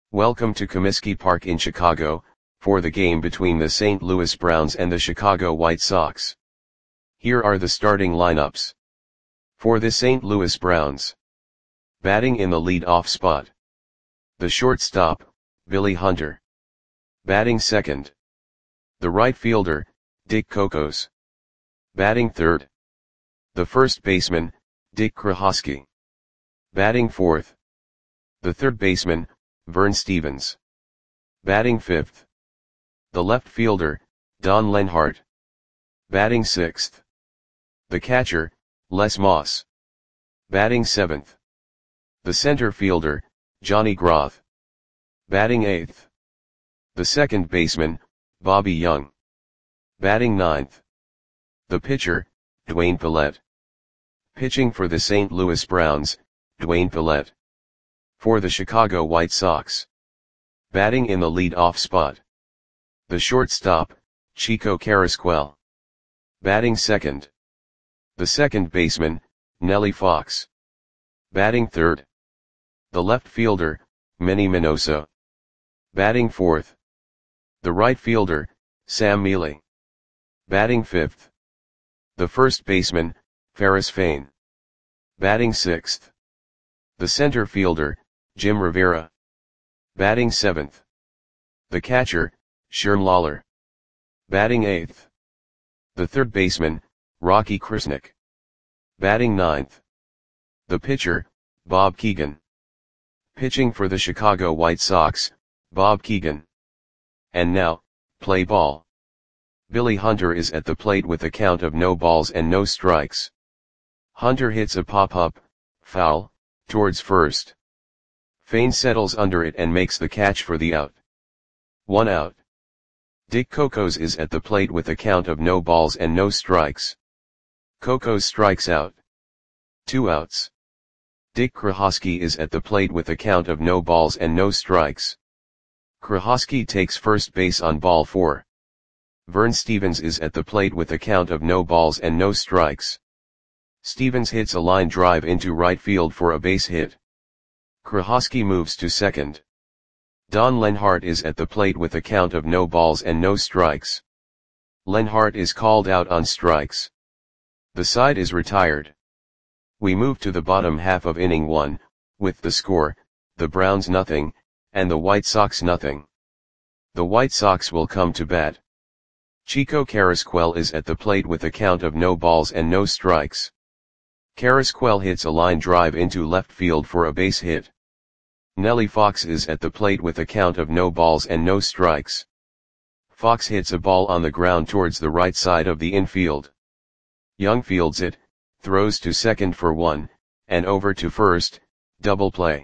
Welcome to Comiskey Park in Chicago, for the game between the St. Louis Browns and the Chicago White Sox. Here are the starting lineups. For the St. Louis Browns. Batting in the lead-off spot. The shortstop, Billy Hunter. Batting second. The right fielder, Dick Cocos. Batting third. The first baseman, Dick Krohosky. Batting fourth. The third baseman, Vern Stephens. Batting fifth. The left fielder, Don Lenhart. Batting sixth. The catcher, Les Moss. Batting seventh. The center fielder, Johnny Groth. Batting eighth. The second baseman, Bobby Young. Batting ninth. The pitcher, Dwayne Pallette. Pitching for the St. Louis Browns, Dwayne Pallette. For the Chicago White Sox. Batting in the lead-off spot. The shortstop, Chico Carrasquel. Batting second. The second baseman, Nellie Fox. Batting third. The left fielder, Manny Minoso. Batting fourth. The right fielder, Sam Mele. Batting fifth. The first baseman, Ferris Fain. Batting sixth. The center fielder, Jim Rivera. Batting seventh. The catcher, Sherm Lawler. Batting eighth. The third baseman, Rocky Krasnick. Batting ninth. The pitcher, Bob Keegan. Pitching for the Chicago White Sox, Bob Keegan. And now, play ball. Billy Hunter is at the plate with a count of no balls and no strikes. Hunter hits a pop-up, foul, towards first. Fain settles under it and makes the catch for the out. 1 out. Dick Cocos is at the plate with a count of no balls and no strikes. Cocos strikes out. 2 outs. Dick Krohosky is at the plate with a count of no balls and no strikes. Krohosky takes first base on ball 4. Vern Stephens is at the plate with a count of no balls and no strikes. Stephens hits a line drive into right field for a base hit. Krohosky moves to second. Don Lenhart is at the plate with a count of no balls and no strikes. Lenhart is called out on strikes. The side is retired. We move to the bottom half of inning 1, with the score, the Browns nothing, and the White Sox nothing. The White Sox will come to bat. Chico Carrasquel is at the plate with a count of no balls and no strikes. Carrasquel hits a line drive into left field for a base hit. Nellie Fox is at the plate with a count of no balls and no strikes. Fox hits a ball on the ground towards the right side of the infield. Young fields it, throws to second for 1, and over to first, double play.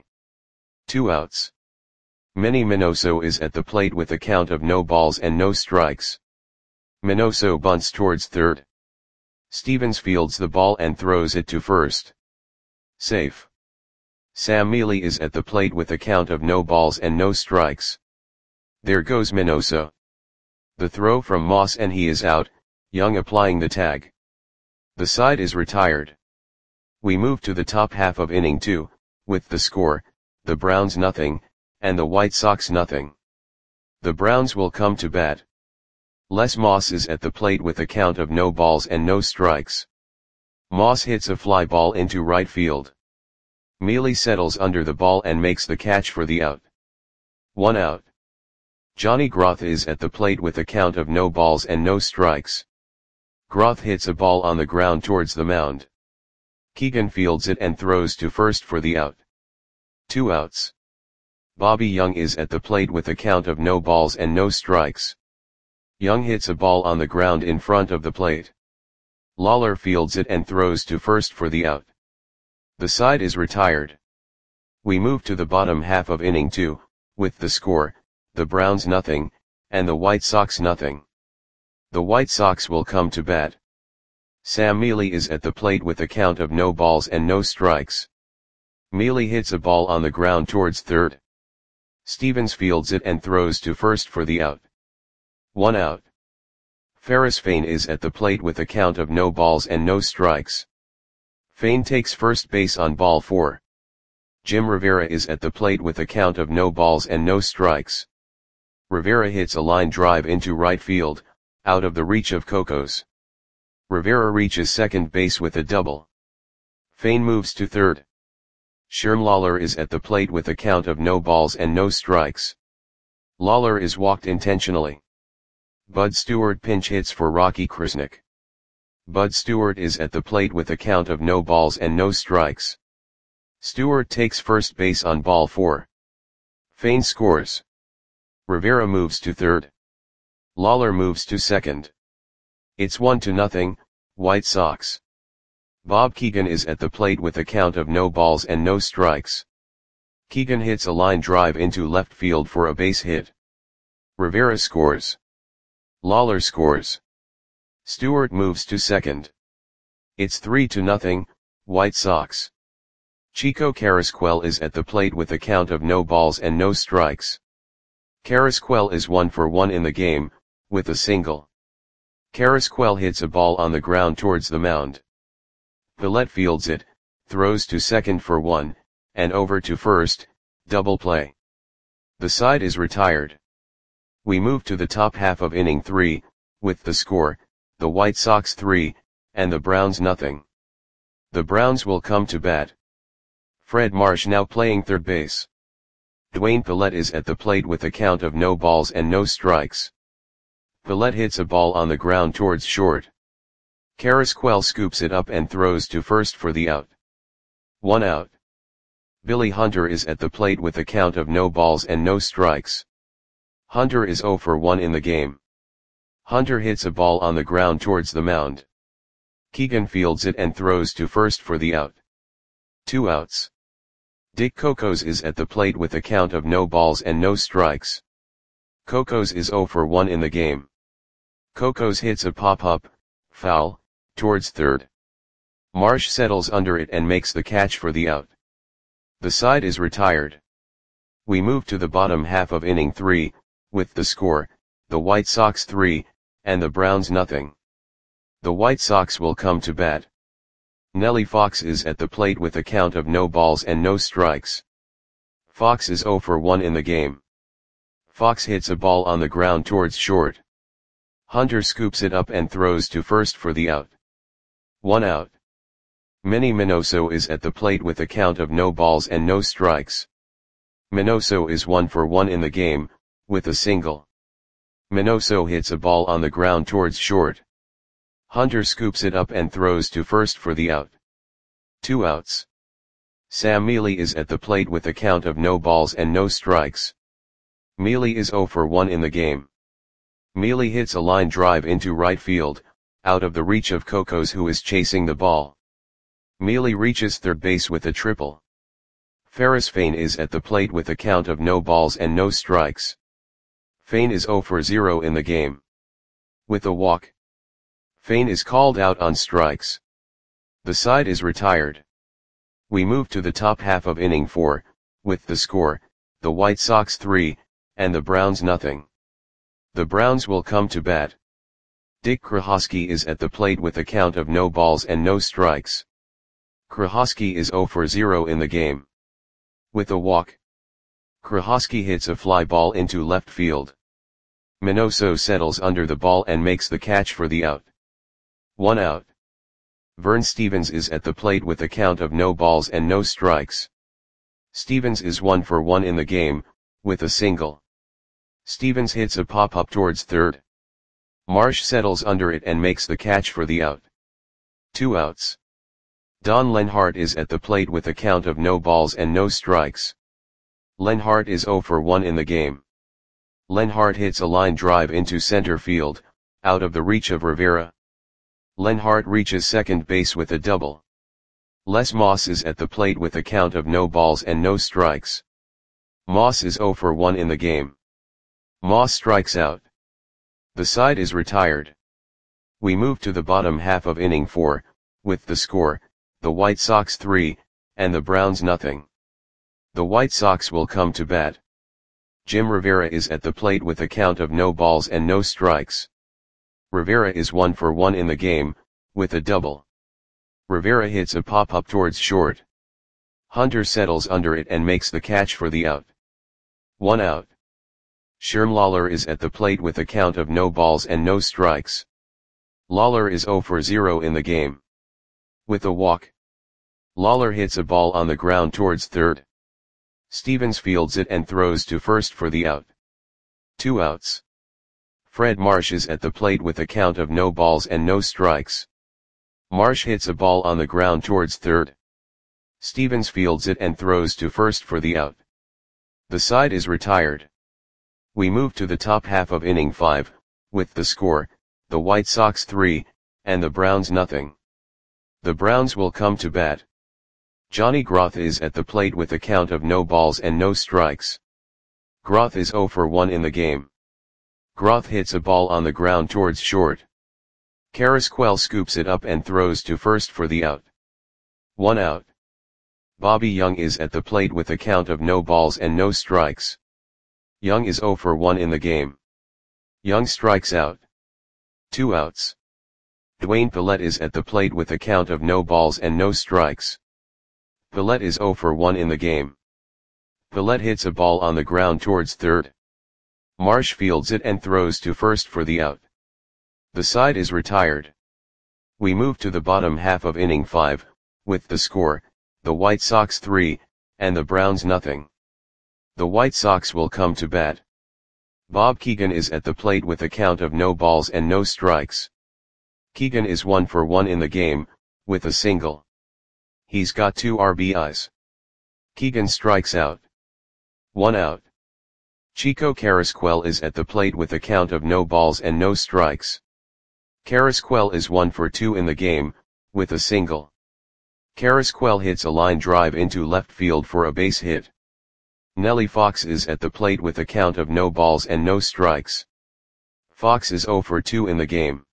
2 outs. Manny Minoso is at the plate with a count of no balls and no strikes. Minoso bunts towards third. Stephens fields the ball and throws it to first. Safe. Sam Mele is at the plate with a count of no balls and no strikes. There goes Minoso. The throw from Moss and he is out, Young applying the tag. The side is retired. We move to the top half of inning 2, with the score, the Browns nothing, and the White Sox nothing. The Browns will come to bat. Les Moss is at the plate with a count of no balls and no strikes. Moss hits a fly ball into right field. Mele settles under the ball and makes the catch for the out. 1 out. Johnny Groth is at the plate with a count of no balls and no strikes. Groth hits a ball on the ground towards the mound. Keegan fields it and throws to first for the out. 2 outs. Bobby Young is at the plate with a count of no balls and no strikes. Young hits a ball on the ground in front of the plate. Lawler fields it and throws to first for the out. The side is retired. We move to the bottom half of inning 2, with the score, the Browns nothing, and the White Sox nothing. The White Sox will come to bat. Sam Mele is at the plate with a count of no balls and no strikes. Mele hits a ball on the ground towards third. Stephens fields it and throws to first for the out. 1 out. Ferris Fain is at the plate with a count of no balls and no strikes. Fain takes first base on ball 4. Jim Rivera is at the plate with a count of no balls and no strikes. Rivera hits a line drive into right field, out of the reach of Cocos. Rivera reaches second base with a double. Fain moves to third. Sherm Lawler is at the plate with a count of no balls and no strikes. Lawler is walked intentionally. Bud Stewart pinch hits for Rocky Krasnick. Bud Stewart is at the plate with a count of no balls and no strikes. Stewart takes first base on ball 4. Fain scores. Rivera moves to third. Lawler moves to second. It's 1-0, White Sox. Bob Keegan is at the plate with a count of no balls and no strikes. Keegan hits a line drive into left field for a base hit. Rivera scores. Lawler scores. Stewart moves to second. It's 3-0, White Sox. Chico Carrasquel is at the plate with a count of no balls and no strikes. Carrasquel is 1 for 1 in the game, with a single. Carrasquel hits a ball on the ground towards the mound. Pallette fields it, throws to second for 1, and over to first, double play. The side is retired. We move to the top half of inning 3, with the score, the White Sox 3, and the Browns nothing. The Browns will come to bat. Fred Marsh now playing third base. Dwayne Pallette is at the plate with a count of no balls and no strikes. Pallette hits a ball on the ground towards short. Carrasquel scoops it up and throws to first for the out. 1 out. Billy Hunter is at the plate with a count of no balls and no strikes. Hunter is 0 for 1 in the game. Hunter hits a ball on the ground towards the mound. Keegan fields it and throws to first for the out. 2 outs. Dick Cocos is at the plate with a count of no balls and no strikes. Cocos is 0 for 1 in the game. Cocos hits a pop-up, foul, towards third. Marsh settles under it and makes the catch for the out. The side is retired. We move to the bottom half of inning 3, with the score, the White Sox 3, and the Browns nothing. The White Sox will come to bat. Nellie Fox is at the plate with a count of no balls and no strikes. Fox is 0 for 1 in the game. Fox hits a ball on the ground towards short. Hunter scoops it up and throws to first for the out. 1 out. Manny Minoso is at the plate with a count of no balls and no strikes. Minoso is 1 for 1 in the game, with a single. Minoso hits a ball on the ground towards short. Hunter scoops it up and throws to first for the out. 2 outs. Sam Mealy is at the plate with a count of no balls and no strikes. Mealy is 0 for 1 in the game. Mealy hits a line drive into right field, out of the reach of Cocos who is chasing the ball. Mealy reaches third base with a triple. Ferris Fain is at the plate with a count of no balls and no strikes. Fain is 0 for 0 in the game. With a walk. Fain is called out on strikes. The side is retired. We move to the top half of inning 4, with the score, the White Sox 3, and the Browns nothing. The Browns will come to bat. Dick Krahosky is at the plate with a count of no balls and no strikes. Krahosky is 0 for 0 in the game. With a walk. Krahosky hits a fly ball into left field. Minoso settles under the ball and makes the catch for the out. 1 out. Vern Stevens is at the plate with a count of no balls and no strikes. Stevens is 1 for 1 in the game, with a single. Stevens hits a pop-up towards third. Marsh settles under it and makes the catch for the out. 2 outs. Don Lenhart is at the plate with a count of no balls and no strikes. Lenhart is 0 for 1 in the game. Lenhart hits a line drive into center field, out of the reach of Rivera. Lenhart reaches second base with a double. Les Moss is at the plate with a count of no balls and no strikes. Moss is 0 for 1 in the game. Moss strikes out. The side is retired. We move to the bottom half of inning 4, with the score, the White Sox 3, and the Browns nothing. The White Sox will come to bat. Jim Rivera is at the plate with a count of no balls and no strikes. Rivera is 1 for 1 in the game, with a double. Rivera hits a pop-up towards short. Hunter settles under it and makes the catch for the out. 1 out. Sherm Lawler is at the plate with a count of no balls and no strikes. Lawler is 0 for 0 in the game. With a walk, Lawler hits a ball on the ground towards third. Stevens fields it and throws to first for the out. 2 outs. Fred Marsh is at the plate with a count of no balls and no strikes. Marsh hits a ball on the ground towards third. Stevens fields it and throws to first for the out. The side is retired. We move to the top half of inning 5, with the score, the White Sox 3, and the Browns nothing. The Browns will come to bat. Johnny Groth is at the plate with a count of no balls and no strikes. Groth is 0 for 1 in the game. Groth hits a ball on the ground towards short. Carrasquel scoops it up and throws to first for the out. 1 out. Bobby Young is at the plate with a count of no balls and no strikes. Young is 0 for 1 in the game. Young strikes out. 2 outs. Dwayne Pillette is at the plate with a count of no balls and no strikes. Pillette is 0 for 1 in the game. Pillette hits a ball on the ground towards third. Marsh fields it and throws to first for the out. The side is retired. We move to the bottom half of inning 5, with the score, the White Sox 3, and the Browns nothing. The White Sox will come to bat. Bob Keegan is at the plate with a count of no balls and no strikes. Keegan is 1 for 1 in the game, with a single. He's got 2 RBIs. Keegan strikes out. 1 out. Chico Carrasquel is at the plate with a count of no balls and no strikes. Carrasquel is 1 for 2 in the game, with a single. Carrasquel hits a line drive into left field for a base hit. Nellie Fox is at the plate with a count of no balls and no strikes. Fox is 0 for 2 in the game.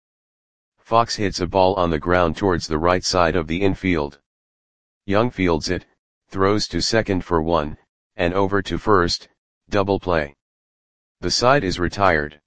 Fox hits a ball on the ground towards the right side of the infield. Young fields it, throws to second for 1, and over to first, double play. The side is retired.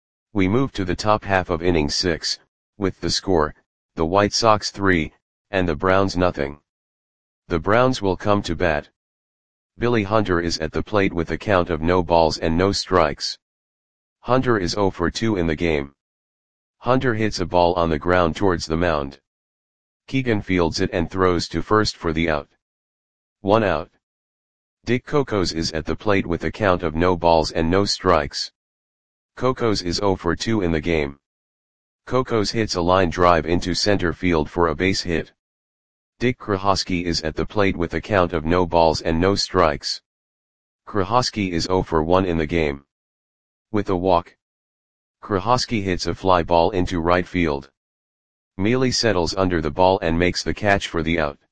We move to the top half of inning 6, with the score, the White Sox 3, and the Browns nothing. The Browns will come to bat. Billy Hunter is at the plate with a count of no balls and no strikes. Hunter is 0 for 2 in the game. Hunter hits a ball on the ground towards the mound. Keegan fields it and throws to first for the out. 1 out. Dick Cocos is at the plate with a count of no balls and no strikes. Cocos is 0 for 2 in the game. Cocos hits a line drive into center field for a base hit. Dick Krahosky is at the plate with a count of no balls and no strikes. Krahosky is 0 for 1 in the game. With a walk, Krahosky hits a fly ball into right field. Mealy settles under the ball and makes the catch for the out.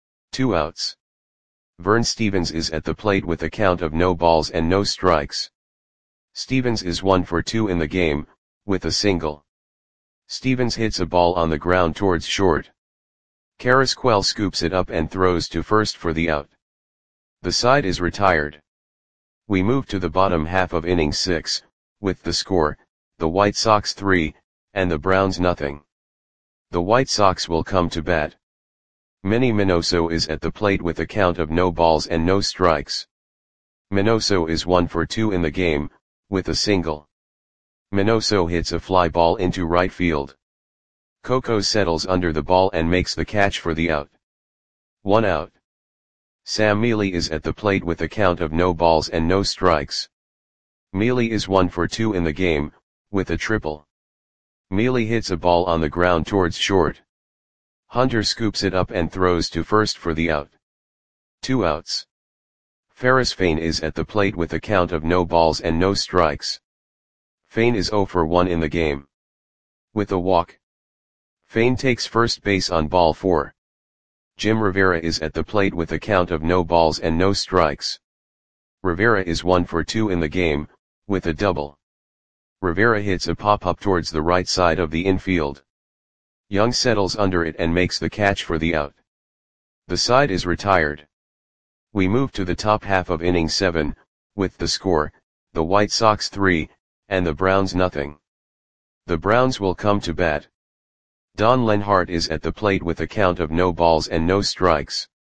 2 outs. Vern Stevens is at the plate with a count of no balls and no strikes. Stevens is 1 for 2 in the game, with a single. Stevens hits a ball on the ground towards short. Carrasquel scoops it up and throws to first for the out. The side is retired. We move to the bottom half of inning 6, with the score, the White Sox 3, and the Browns nothing. The White Sox will come to bat. Manny Minoso is at the plate with a count of no balls and no strikes. Minoso is 1 for 2 in the game, with a single. Minoso hits a fly ball into right field. Cocos settles under the ball and makes the catch for the out. 1 out. Sam Mealy is at the plate with a count of no balls and no strikes. Mealy is 1 for 2 in the game, with a triple. Mealy hits a ball on the ground towards short. Hunter scoops it up and throws to first for the out. 2 outs. Ferris Fain is at the plate with a count of no balls and no strikes. Fain is 0 for 1 in the game. With a walk, Fain takes first base on ball 4. Jim Rivera is at the plate with a count of no balls and no strikes. Rivera is 1 for 2 in the game, with a double. Rivera hits a pop-up towards the right side of the infield. Young settles under it and makes the catch for the out. The side is retired. We move to the top half of inning 7, with the score, the White Sox 3, and the Browns nothing. The Browns will come to bat. Don Lenhart is at the plate with a count of no balls and no strikes.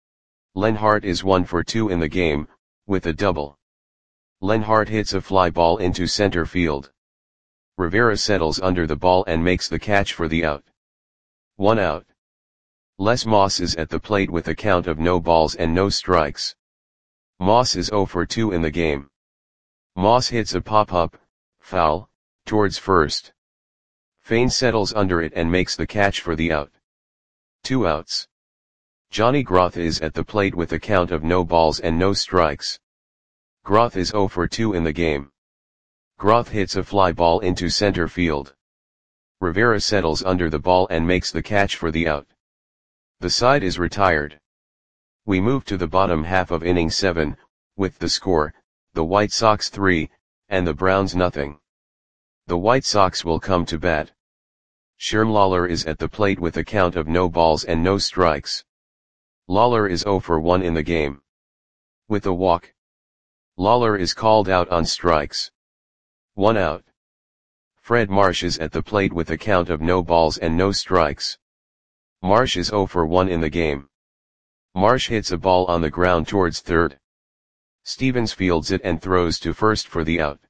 Lenhart is 1 for 2 in the game, with a double. Lenhart hits a fly ball into center field. Rivera settles under the ball and makes the catch for the out. 1 out. Les Moss is at the plate with a count of no balls and no strikes. Moss is 0 for 2 in the game. Moss hits a pop-up, foul, towards first. Fain settles under it and makes the catch for the out. 2 outs. Johnny Groth is at the plate with a count of no balls and no strikes. Groth is 0 for 2 in the game. Groth hits a fly ball into center field. Rivera settles under the ball and makes the catch for the out. The side is retired. We move to the bottom half of inning 7, with the score, the White Sox 3, and the Browns nothing. The White Sox will come to bat. Sherm Lawler is at the plate with a count of no balls and no strikes. Lawler is 0 for 1 in the game. With a walk, Lawler is called out on strikes. 1 out. Fred Marsh is at the plate with a count of no balls and no strikes. Marsh is 0 for 1 in the game. Marsh hits a ball on the ground towards third. Stevens fields it and throws to first for the out.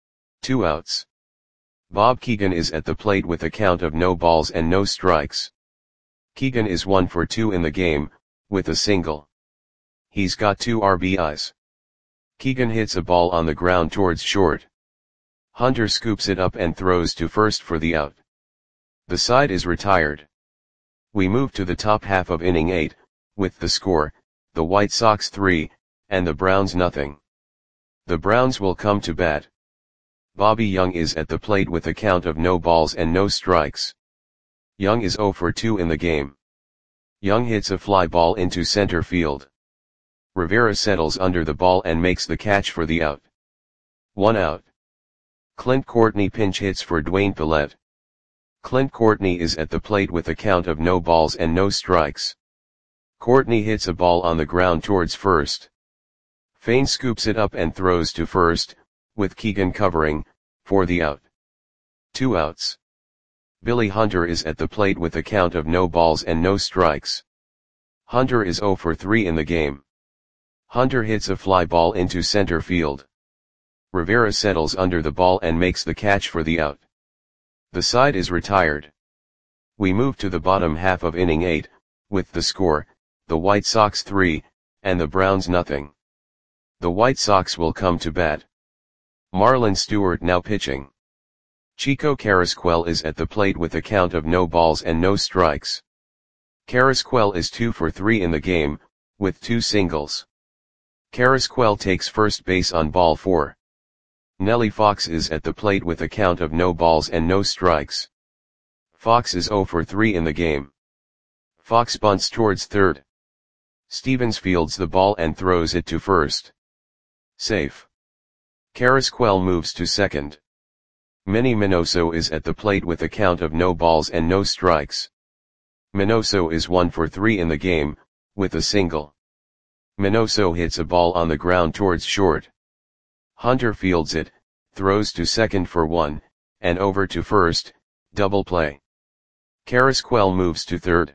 2 outs. Bob Keegan is at the plate with a count of no balls and no strikes. Keegan is 1 for 2 in the game, with a single. He's got 2 RBIs. Keegan hits a ball on the ground towards short. Hunter scoops it up and throws to first for the out. The side is retired. We move to the top half of inning 8, with the score, the White Sox 3, and the Browns nothing. The Browns will come to bat. Bobby Young is at the plate with a count of no balls and no strikes. Young is 0 for 2 in the game. Young hits a fly ball into center field. Rivera settles under the ball and makes the catch for the out. 1 out. Clint Courtney pinch hits for Dwayne Pillette. Clint Courtney is at the plate with a count of no balls and no strikes. Courtney hits a ball on the ground towards first. Fain scoops it up and throws to first, with Keegan covering, for the out. 2 outs. Billy Hunter is at the plate with a count of no balls and no strikes. Hunter is 0 for 3 in the game. Hunter hits a fly ball into center field. Rivera settles under the ball and makes the catch for the out. The side is retired. We move to the bottom half of inning 8, with the score, the White Sox 3, and the Browns nothing. The White Sox will come to bat. Marlon Stewart now pitching. Chico Carrasquel is at the plate with a count of no balls and no strikes. Carrasquel is 2 for 3 in the game, with 2 singles. Carrasquel takes first base on ball 4. Nellie Fox is at the plate with a count of no balls and no strikes. Fox is 0 for 3 in the game. Fox bunts towards third. Stevens fields the ball and throws it to first. Safe. Carrasquel moves to second. Manny Minoso is at the plate with a count of no balls and no strikes. Minoso is 1 for 3 in the game, with a single. Minoso hits a ball on the ground towards short. Hunter fields it, throws to second for 1, and over to first, double play. Carrasquel moves to third.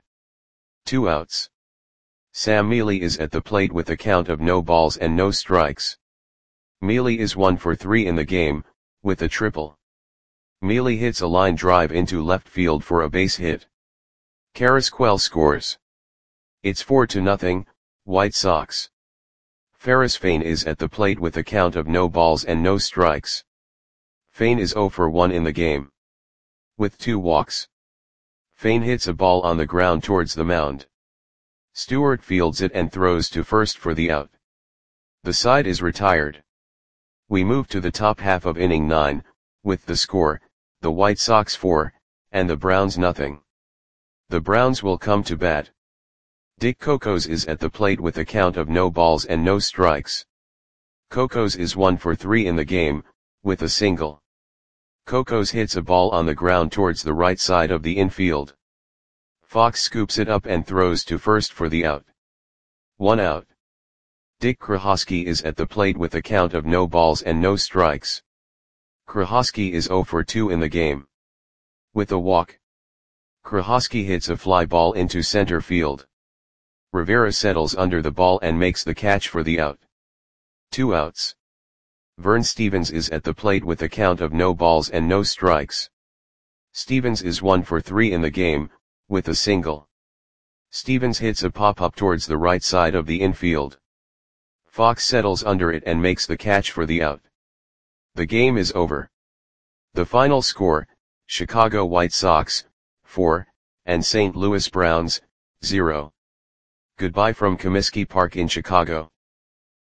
2 outs. Sam Mealy is at the plate with a count of no balls and no strikes. Mealy is 1 for 3 in the game, with a triple. Mealy hits a line drive into left field for a base hit. Carrasquel scores. It's 4-0, White Sox. Ferris Fain is at the plate with a count of no balls and no strikes. Fain is 0 for 1 in the game. With 2 walks. Fain hits a ball on the ground towards the mound. Stewart fields it and throws to first for the out. The side is retired. We move to the top half of inning 9, with the score, the White Sox 4, and the Browns nothing. The Browns will come to bat. Dick Cocos is at the plate with a count of no balls and no strikes. Cocos is 1 for 3 in the game, with a single. Cocos hits a ball on the ground towards the right side of the infield. Fox scoops it up and throws to first for the out. 1 out. Dick Krahosky is at the plate with a count of no balls and no strikes. Krahosky is 0 for 2 in the game. With a walk. Krahosky hits a fly ball into center field. Rivera settles under the ball and makes the catch for the out. 2 outs. Vern Stephens is at the plate with a count of no balls and no strikes. Stephens is 1 for 3 in the game, with a single. Stephens hits a pop-up towards the right side of the infield. Fox settles under it and makes the catch for the out. The game is over. The final score, Chicago White Sox, 4, and St. Louis Browns, 0. Goodbye from Comiskey Park in Chicago.